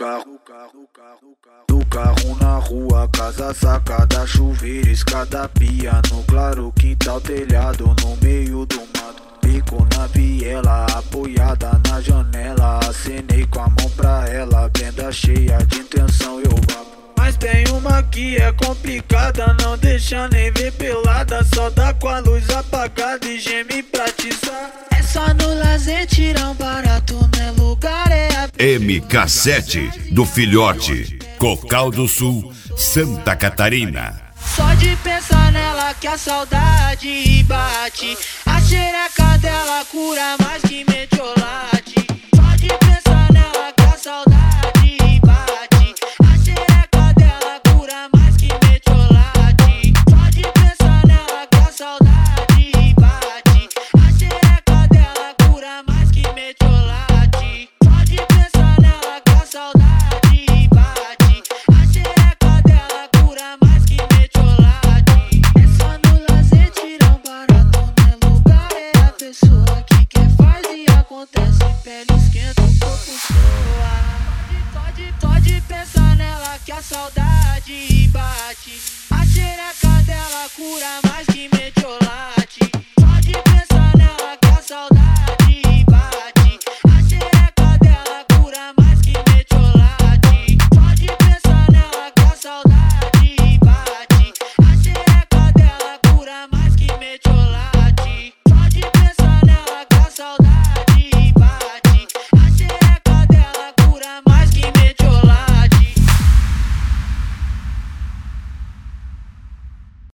do carro na rua, casa, sacada, chuveiro, escada, pia, no claro, quintal, telhado, no meio do mato. Bico na viela, apoiada na janela, acenei com a mão pra ela, venda cheia de intenção eu vapo. Mas tem uma que é complicada, não deixa nem ver pelada, só dá com a luz apagada e geme pra atiçar. É só no lazer tirar um barato, né? Lugar é a MK7 do Filhote, Cocal do Sul, Santa Catarina. Só de pensar nela que a saudade bate, a xereca dela cura mais que metiolate. Só de pensar nela que a saudade bate, a xereca dela cura mais que metiolate. Só de pensar nela que a saudade bate, a xereca dela cura mais que metiolate. Só de pensar nela que a saudade bate, a xereca dela cura mais que metiolate. É só no lazer tirar um barato, né? Lugar é a pessoa que quer faz e acontece, pele esquenta, o corpo soa. Pode pensar nela que a saudade bate, a xereca dela cura mais que metiolate.